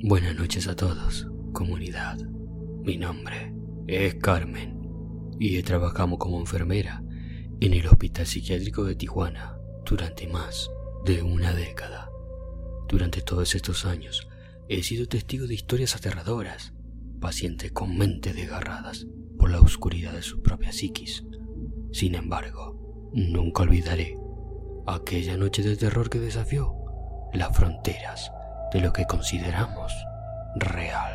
Buenas noches a todos, comunidad. Mi nombre es Carmen y trabajamos como enfermera en el Hospital Psiquiátrico de Tijuana durante más de una década. Durante todos estos años he sido testigo de historias aterradoras, pacientes con mentes desgarradas por la oscuridad de su propia psiquis. Sin embargo, nunca olvidaré aquella noche de terror que desafió las fronteras de lo que consideramos real.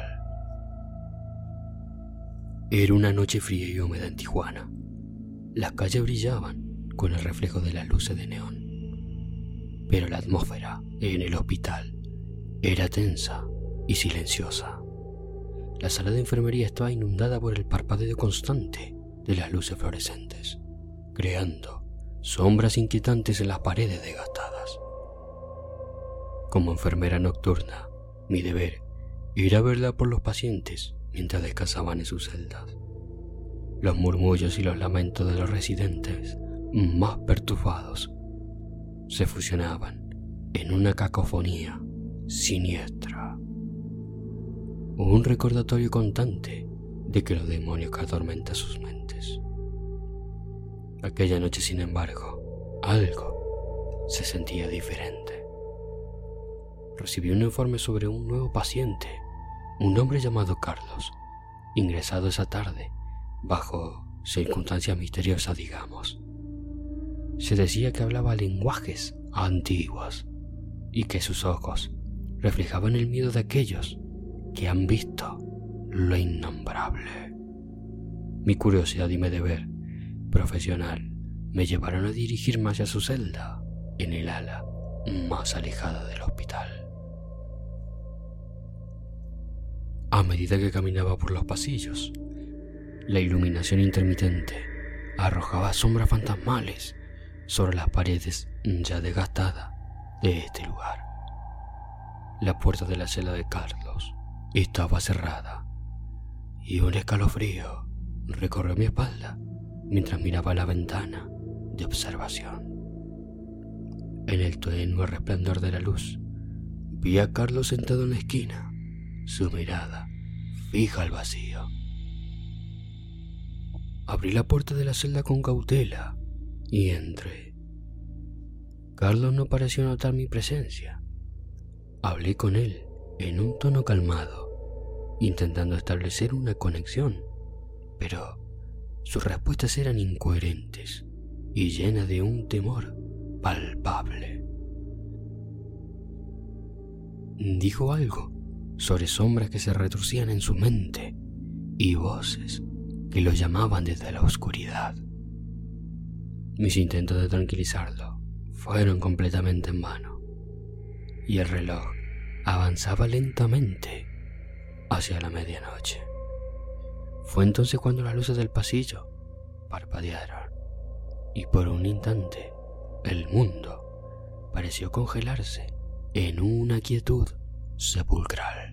Era una noche fría y húmeda en Tijuana. Las calles brillaban con el reflejo de las luces de neón, pero la atmósfera en el hospital era tensa y silenciosa. La sala de enfermería estaba inundada por el parpadeo constante de las luces fluorescentes, creando sombras inquietantes en las paredes desgastadas. Como enfermera nocturna, mi deber era velar por los pacientes mientras descansaban en sus celdas. Los murmullos y los lamentos de los residentes más perturbados se fusionaban en una cacofonía siniestra. Un recordatorio constante de que los demonios que atormentan sus mentes. Aquella noche, sin embargo, algo se sentía diferente. Recibí un informe sobre un nuevo paciente, un hombre llamado Carlos, ingresado esa tarde bajo circunstancias misteriosas, digamos. Se decía que hablaba lenguajes antiguos y que sus ojos reflejaban el miedo de aquellos que han visto lo innombrable. Mi curiosidad y mi deber profesional me llevaron a dirigirme hacia su celda en el ala más alejada del hospital. A medida que caminaba por los pasillos, la iluminación intermitente arrojaba sombras fantasmales sobre las paredes ya desgastadas de este lugar. La puerta de la celda de Carlos estaba cerrada y un escalofrío recorrió mi espalda mientras miraba la ventana de observación. En el tenue resplandor de la luz, vi a Carlos sentado en la esquina, su mirada fija al vacío. Abrí la puerta de la celda con cautela y entré. Carlos no pareció notar mi presencia. Hablé con él en un tono calmado, intentando establecer una conexión, pero sus respuestas eran incoherentes y llenas de un temor palpable. Dijo algo sobre sombras que se retorcían en su mente y voces que lo llamaban desde la oscuridad. Mis intentos de tranquilizarlo fueron completamente en vano, y el reloj avanzaba lentamente hacia la medianoche. Fue entonces cuando las luces del pasillo parpadearon, y por un instante el mundo pareció congelarse en una quietud sepulcral.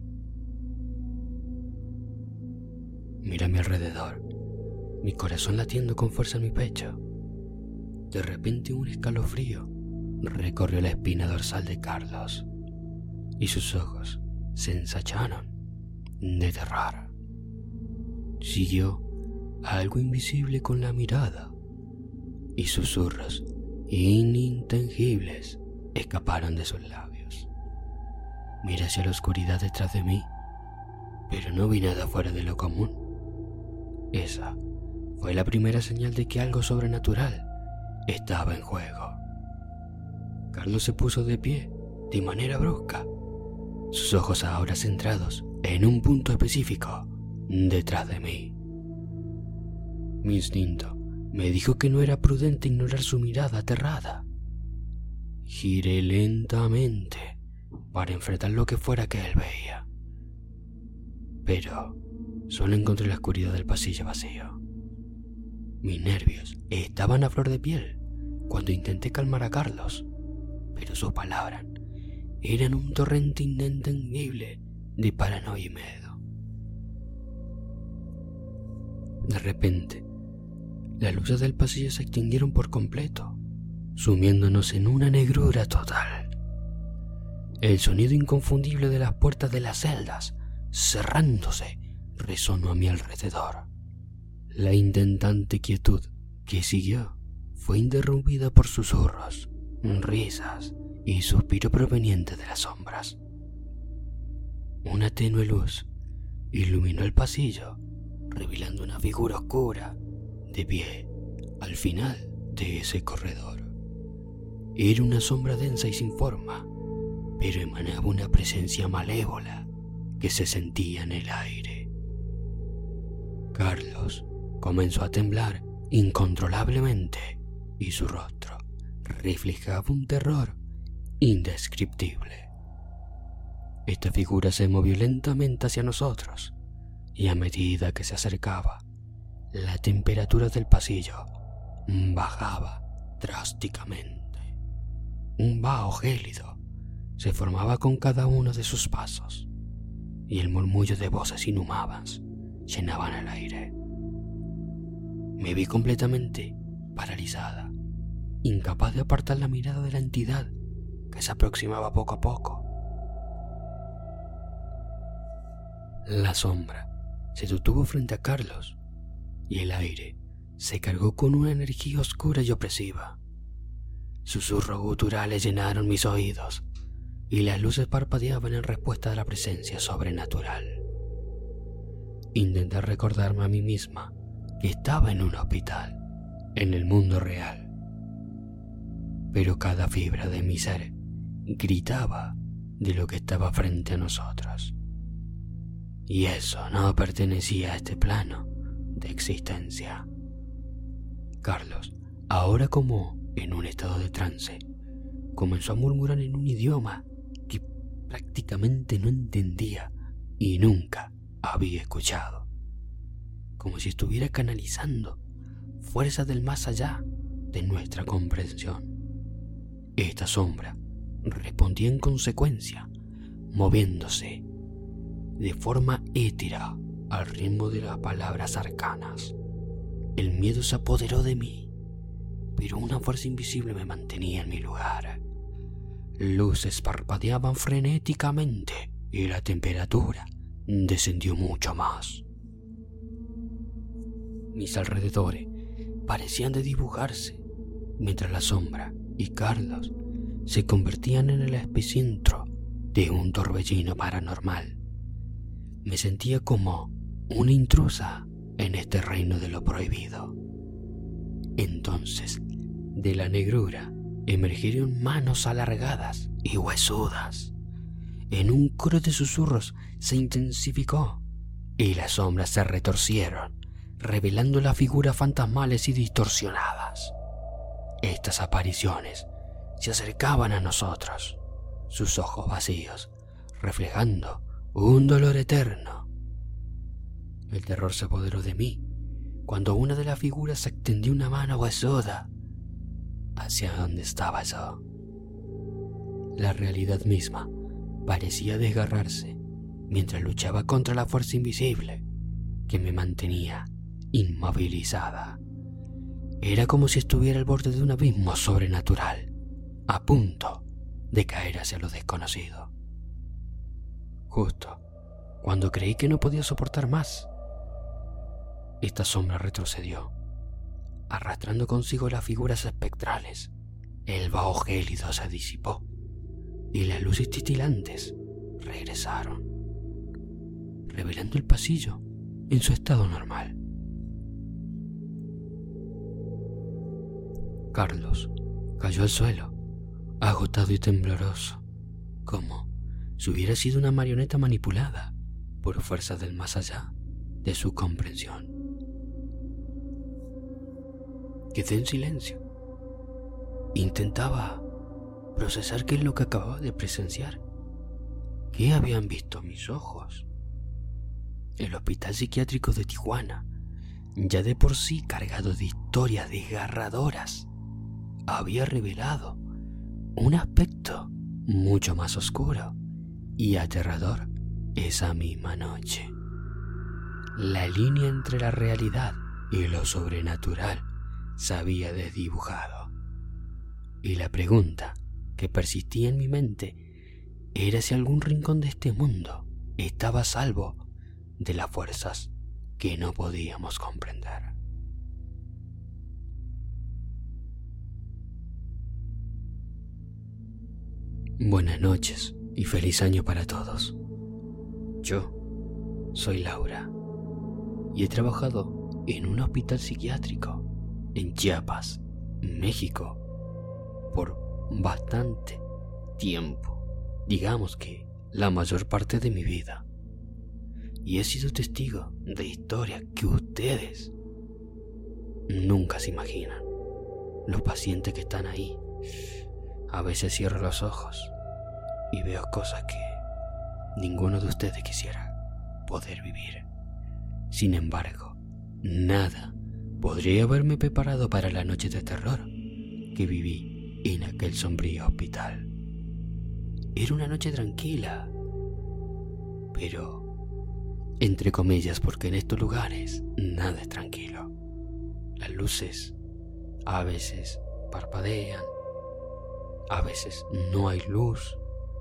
Miré a mi alrededor, mi corazón latiendo con fuerza en mi pecho. De repente un escalofrío recorrió la espina dorsal de Carlos y sus ojos se ensancharon de terror. Siguió algo invisible con la mirada y susurros inintangibles escaparon de sus labios. Miré hacia la oscuridad detrás de mí, pero no vi nada fuera de lo común. Esa fue la primera señal de que algo sobrenatural estaba en juego. Carlos se puso de pie de manera brusca, sus ojos ahora centrados en un punto específico detrás de mí. Mi instinto me dijo que no era prudente ignorar su mirada aterrada. Giré lentamente para enfrentar lo que fuera que él veía, pero solo encontré la oscuridad del pasillo vacío. Mis nervios estaban a flor de piel cuando intenté calmar a Carlos, pero sus palabras eran un torrente inentendible de paranoia y miedo. De repente, las luces del pasillo se extinguieron por completo, sumiéndonos en una negrura total. El sonido inconfundible de las puertas de las celdas cerrándose resonó a mi alrededor. La intentante quietud que siguió fue interrumpida por susurros, risas y suspiros provenientes de las sombras. Una tenue luz iluminó el pasillo, revelando una figura oscura de pie al final de ese corredor. Era una sombra densa y sin forma, pero emanaba una presencia malévola que se sentía en el aire. Carlos comenzó a temblar incontrolablemente y su rostro reflejaba un terror indescriptible. Esta figura se movió lentamente hacia nosotros y a medida que se acercaba, la temperatura del pasillo bajaba drásticamente. Un vaho gélido se formaba con cada uno de sus pasos y el murmullo de voces inhumanas llenaban el aire. Me vi completamente paralizada, incapaz de apartar la mirada de la entidad que se aproximaba poco a poco. La sombra se detuvo frente a Carlos y el aire se cargó con una energía oscura y opresiva. Susurros guturales llenaron mis oídos y las luces parpadeaban en respuesta a la presencia sobrenatural. Intenté recordarme a mí misma que estaba en un hospital, en el mundo real. Pero cada fibra de mi ser gritaba de lo que estaba frente a nosotros. Y eso no pertenecía a este plano de existencia. Carlos, ahora como en un estado de trance, comenzó a murmurar en un idioma que prácticamente no entendía y nunca había escuchado, como si estuviera canalizando fuerzas del más allá de nuestra comprensión. Esta sombra respondía en consecuencia, moviéndose de forma étera al ritmo de las palabras arcanas. El miedo se apoderó de mí, pero una fuerza invisible me mantenía en mi lugar. Luces parpadeaban frenéticamente y la temperatura descendió mucho más. Mis alrededores parecían desdibujarse, mientras la sombra y Carlos se convertían en el epicentro de un torbellino paranormal. Me sentía como una intrusa en este reino de lo prohibido. Entonces, de la negrura emergieron manos alargadas y huesudas. En un coro de susurros se intensificó y las sombras se retorcieron, revelando las figuras fantasmales y distorsionadas. Estas apariciones se acercaban a nosotros, sus ojos vacíos, reflejando un dolor eterno. El terror se apoderó de mí cuando una de las figuras extendió una mano huesuda hacia donde estaba yo. La realidad misma parecía desgarrarse mientras luchaba contra la fuerza invisible que me mantenía inmovilizada. Era como si estuviera al borde de un abismo sobrenatural, a punto de caer hacia lo desconocido. Justo cuando creí que no podía soportar más, esta sombra retrocedió, arrastrando consigo las figuras espectrales. El vaho gélido se disipó y las luces titilantes regresaron, revelando el pasillo en su estado normal. Carlos cayó al suelo, agotado y tembloroso, como si hubiera sido una marioneta manipulada por fuerzas del más allá de su comprensión. Quedé en silencio. Intentaba procesar qué es lo que acababa de presenciar. ¿Qué habían visto mis ojos? El hospital psiquiátrico de Tijuana, ya de por sí cargado de historias desgarradoras, había revelado un aspecto mucho más oscuro y aterrador esa misma noche. La línea entre la realidad y lo sobrenatural se había desdibujado, y la pregunta que persistía en mi mente era si algún rincón de este mundo estaba a salvo de las fuerzas que no podíamos comprender. Buenas noches y feliz año para todos. Yo soy Laura y he trabajado en un hospital psiquiátrico en Chiapas, México, por bastante tiempo, digamos que la mayor parte de mi vida. Y he sido testigo de historias que ustedes nunca se imaginan. Los pacientes que están ahí, a veces cierro los ojos y veo cosas que ninguno de ustedes quisiera poder vivir. Sin embargo, nada podría haberme preparado para la noche de terror que viví en aquel sombrío hospital. Era una noche tranquila, pero entre comillas, porque en estos lugares nada es tranquilo. Las luces a veces parpadean, a veces no hay luz.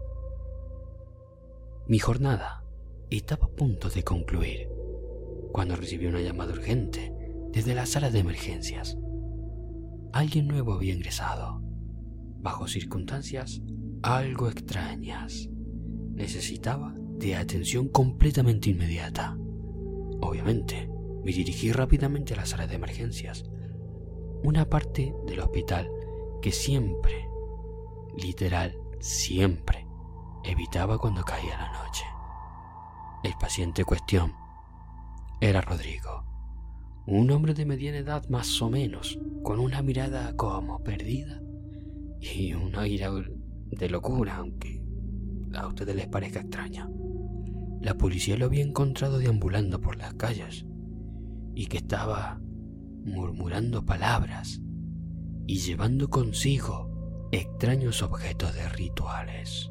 Mi jornada estaba a punto de concluir cuando recibí una llamada urgente desde la sala de emergencias. Alguien nuevo había ingresado, bajo circunstancias algo extrañas. Necesitaba de atención completamente inmediata. Obviamente, me dirigí rápidamente a la sala de emergencias, una parte del hospital que siempre, literal, siempre, evitaba cuando caía la noche. El paciente en cuestión era Rodrigo, un hombre de mediana edad más o menos, con una mirada como perdida y un aire de locura, aunque a ustedes les parezca extraña. La policía lo había encontrado deambulando por las calles y que estaba murmurando palabras y llevando consigo extraños objetos de rituales.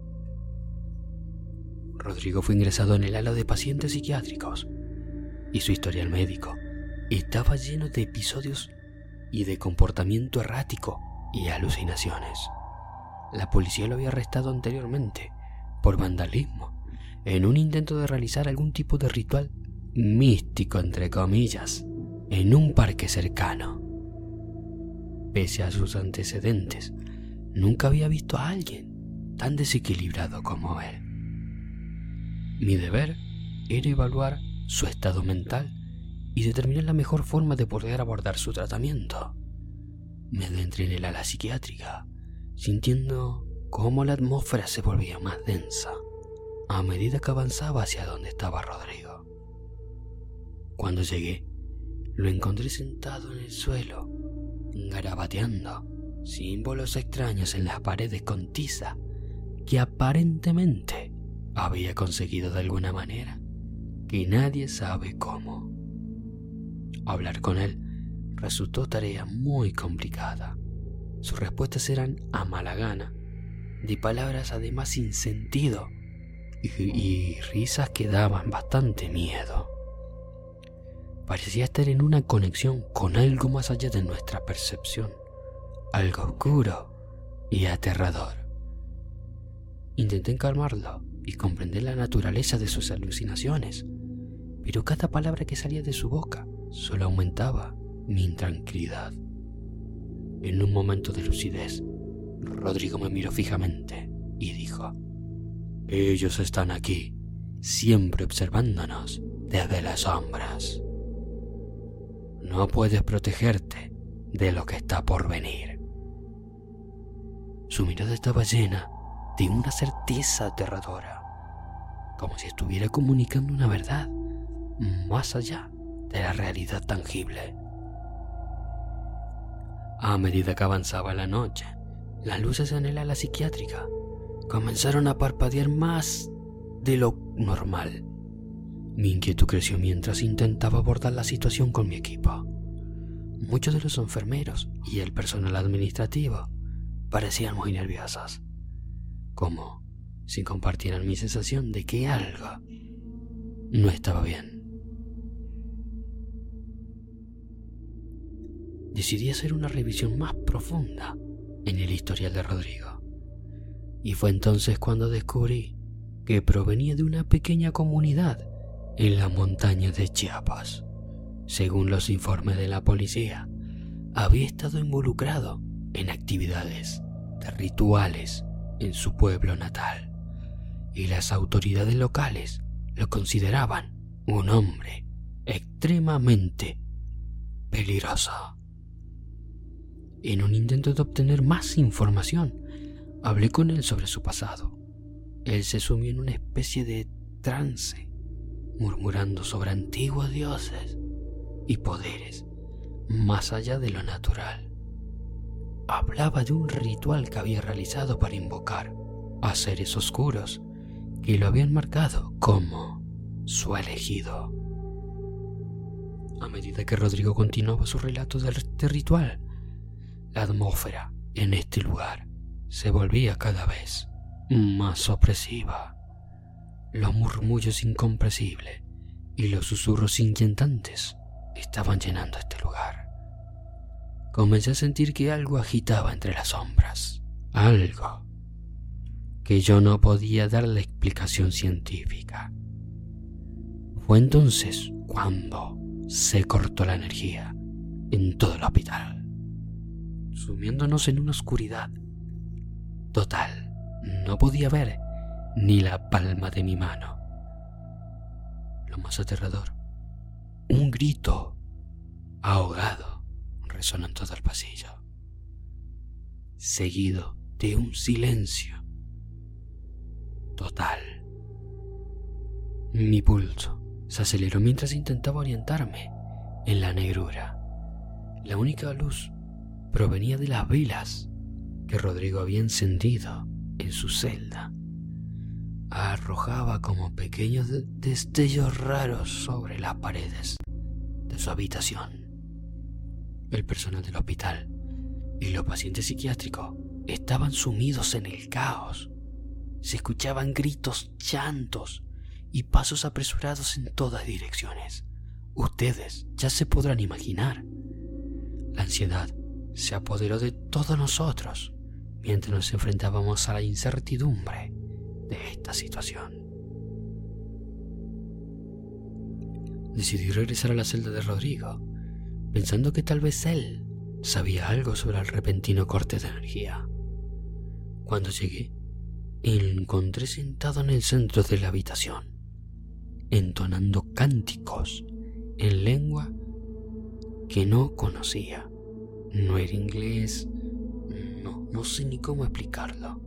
Rodrigo fue ingresado en el ala de pacientes psiquiátricos y su historial médico estaba lleno de episodios y de comportamiento errático y alucinaciones. La policía lo había arrestado anteriormente por vandalismo en un intento de realizar algún tipo de ritual místico, entre comillas, en un parque cercano. Pese a sus antecedentes, nunca había visto a alguien tan desequilibrado como él. Mi deber era evaluar su estado mental y determinar la mejor forma de poder abordar su tratamiento. Me adentré en el ala psiquiátrica, sintiendo cómo la atmósfera se volvía más densa a medida que avanzaba hacia donde estaba Rodrigo. Cuando llegué, lo encontré sentado en el suelo, garabateando símbolos extraños en las paredes con tiza que aparentemente había conseguido de alguna manera que nadie sabe cómo. Hablar con él resultó tarea muy complicada. Sus respuestas eran a mala gana, de palabras además sin sentido y risas que daban bastante miedo. Parecía estar en una conexión con algo más allá de nuestra percepción, algo oscuro y aterrador. Intenté calmarlo y comprender la naturaleza de sus alucinaciones, pero cada palabra que salía de su boca solo aumentaba mi intranquilidad. En un momento de lucidez, Rodrigo me miró fijamente y dijo: «Ellos están aquí, siempre observándonos desde las sombras. No puedes protegerte de lo que está por venir». Su mirada estaba llena de una certeza aterradora, como si estuviera comunicando una verdad más allá de la realidad tangible. A medida que avanzaba la noche, las luces en el ala psiquiátrica comenzaron a parpadear más de lo normal. Mi inquietud creció mientras intentaba abordar la situación con mi equipo. Muchos de los enfermeros y el personal administrativo parecían muy nerviosos, como si compartieran mi sensación de que algo no estaba bien. Decidí hacer una revisión más profunda en el historial de Rodrigo Y fue entonces cuando descubrí que provenía de una pequeña comunidad en las montañas de Chiapas. Según los informes de la policía, había estado involucrado en actividades de rituales en su pueblo natal, y las autoridades locales lo consideraban un hombre extremadamente peligroso. En un intento de obtener más información, hablé con él sobre su pasado. Él se sumió en una especie de trance, murmurando sobre antiguos dioses y poderes más allá de lo natural. Hablaba de un ritual que había realizado para invocar a seres oscuros que lo habían marcado como su elegido. A medida que Rodrigo continuaba su relato de este ritual, la atmósfera en este lugar se volvía cada vez más opresiva. Los murmullos incomprensibles y los susurros inquietantes estaban llenando este lugar. Comencé a sentir que algo agitaba entre las sombras, algo que yo no podía dar la explicación científica. Fue entonces cuando se cortó la energía en todo el hospital, sumiéndonos en una oscuridad total. No podía ver ni la palma de mi mano. Lo más aterrador, un grito ahogado resonó en todo el pasillo, seguido de un silencio total. Mi pulso se aceleró mientras intentaba orientarme en la negrura. La única luz provenía de las velas que Rodrigo había encendido en su celda. Arrojaba como pequeños destellos raros sobre las paredes de su habitación. El personal del hospital y los pacientes psiquiátricos estaban sumidos en el caos. Se escuchaban gritos, llantos y pasos apresurados en todas direcciones. Ustedes ya se podrán imaginar. La ansiedad se apoderó de todos nosotros mientras nos enfrentábamos a la incertidumbre de esta situación. Decidí regresar a la celda de Rodrigo, pensando que tal vez él sabía algo sobre el repentino corte de energía. Cuando llegué, lo encontré sentado en el centro de la habitación, entonando cánticos en lengua que no conocía. No era inglés, no sé ni cómo explicarlo.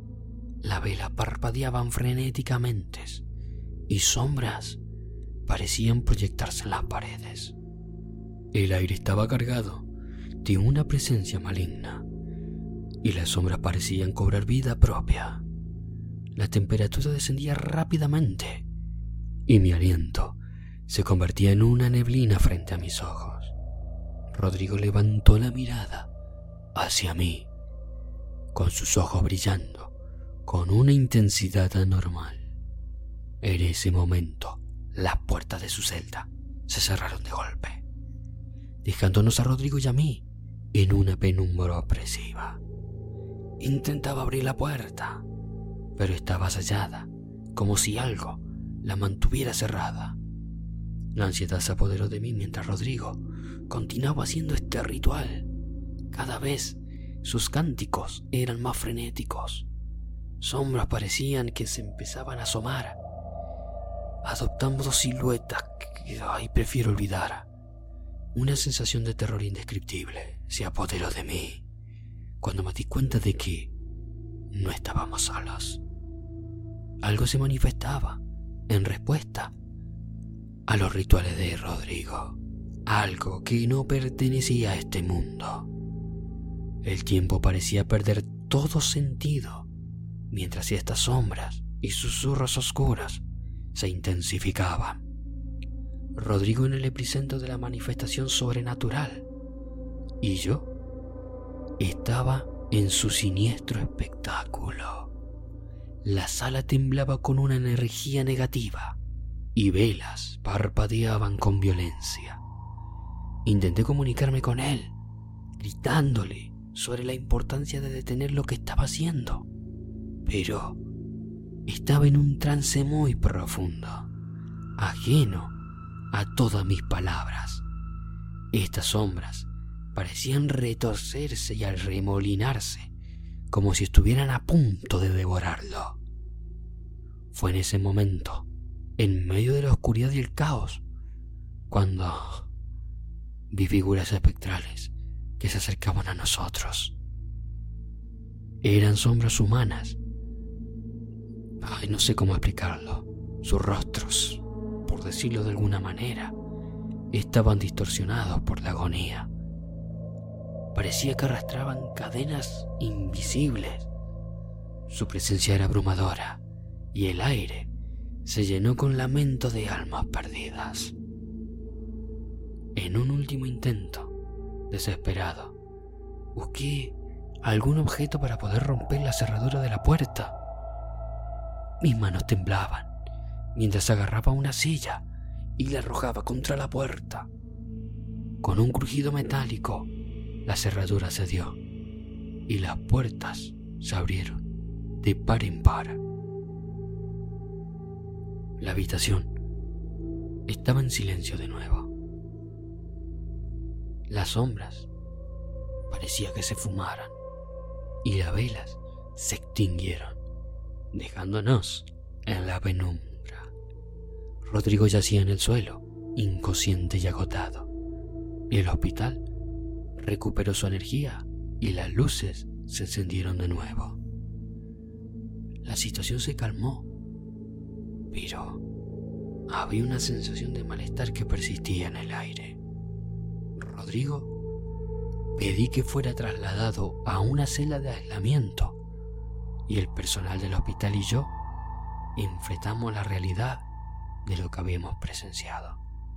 Las velas parpadeaban frenéticamente y sombras parecían proyectarse en las paredes. El aire estaba cargado de una presencia maligna y las sombras parecían cobrar vida propia. La temperatura descendía rápidamente y mi aliento se convertía en una neblina frente a mis ojos. Rodrigo levantó la mirada hacia mí, con sus ojos brillando con una intensidad anormal. En ese momento, las puertas de su celda se cerraron de golpe, dejándonos a Rodrigo y a mí en una penumbra opresiva. Intentaba abrir la puerta, pero estaba sellada, como si algo la mantuviera cerrada. La ansiedad se apoderó de mí mientras Rodrigo continuaba haciendo este ritual. Cada vez sus cánticos eran más frenéticos. Sombras parecían que se empezaban a asomar, adoptando siluetas que prefiero olvidar. Una sensación de terror indescriptible se apoderó de mí cuando me di cuenta de que no estábamos solos. Algo se manifestaba en respuesta a los rituales de Rodrigo, algo que no pertenecía a este mundo. El tiempo parecía perder todo sentido mientras estas sombras y susurros oscuros se intensificaban. Rodrigo en el epicentro de la manifestación sobrenatural y yo estaba en su siniestro espectáculo. La sala temblaba con una energía negativa y velas parpadeaban con violencia. Intenté comunicarme con él, gritándole sobre la importancia de detener lo que estaba haciendo, pero estaba en un trance muy profundo, ajeno a todas mis palabras. Estas sombras parecían retorcerse y arremolinarse, como si estuvieran a punto de devorarlo. Fue en ese momento, en medio de la oscuridad y el caos, cuando vi figuras espectrales que se acercaban a nosotros. Eran sombras humanas. No sé cómo explicarlo. Sus rostros, por decirlo de alguna manera, estaban distorsionados por la agonía. Parecía que arrastraban cadenas invisibles. Su presencia era abrumadora y el aire se llenó con lamento de almas perdidas. En un último intento, desesperado, busqué algún objeto para poder romper la cerradura de la puerta. Mis manos temblaban mientras agarraba una silla y la arrojaba contra la puerta. Con un crujido metálico, la cerradura cedió y las puertas se abrieron de par en par. La habitación estaba en silencio de nuevo. Las sombras parecía que se fumaran y las velas se extinguieron, dejándonos en la penumbra. Rodrigo yacía en el suelo, inconsciente y agotado. El hospital recuperó su energía y las luces se encendieron de nuevo. La situación se calmó, pero había una sensación de malestar que persistía en el aire. Rodrigo pedí que fuera trasladado a una celda de aislamiento y el personal del hospital y yo enfrentamos la realidad de lo que habíamos presenciado.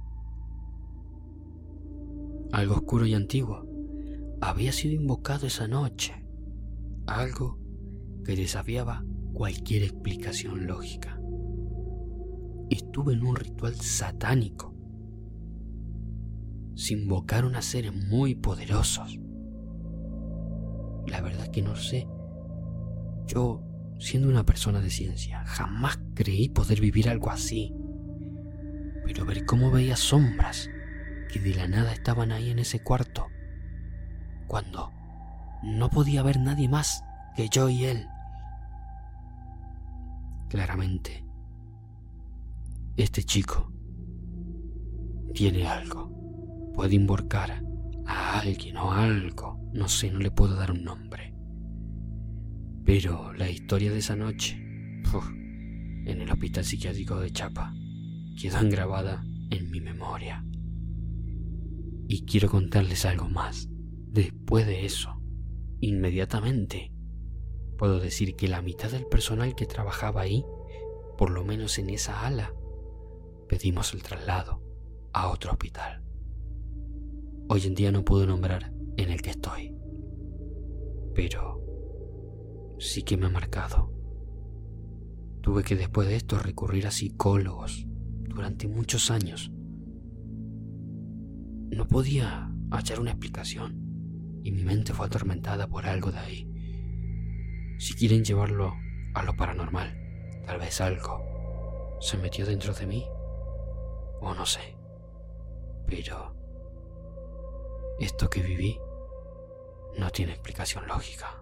Algo oscuro y antiguo había sido invocado esa noche, algo que desafiaba cualquier explicación lógica. Estuve en un ritual satánico. Se invocaron a seres muy poderosos. La verdad que no sé. Yo, siendo una persona de ciencia, jamás creí poder vivir algo así. Pero ver cómo veía sombras que de la nada estaban ahí en ese cuarto, cuando no podía haber nadie más que yo y él. Claramente, este chico tiene algo. Puede invocar a alguien o algo. No sé, no le puedo dar un nombre. Pero la historia de esa noche, en el hospital psiquiátrico de Chapa, quedó grabada en mi memoria. Y quiero contarles algo más. Después de eso, inmediatamente, puedo decir que la mitad del personal que trabajaba ahí, por lo menos en esa ala, pedimos el traslado a otro hospital. Hoy en día no puedo nombrar en el que estoy, pero sí que me ha marcado. Tuve que después de esto recurrir a psicólogos durante muchos años. No podía hallar una explicación y mi mente fue atormentada por algo de ahí. Si quieren llevarlo a lo paranormal, tal vez algo se metió dentro de mí o no sé, pero esto que viví no tiene explicación lógica.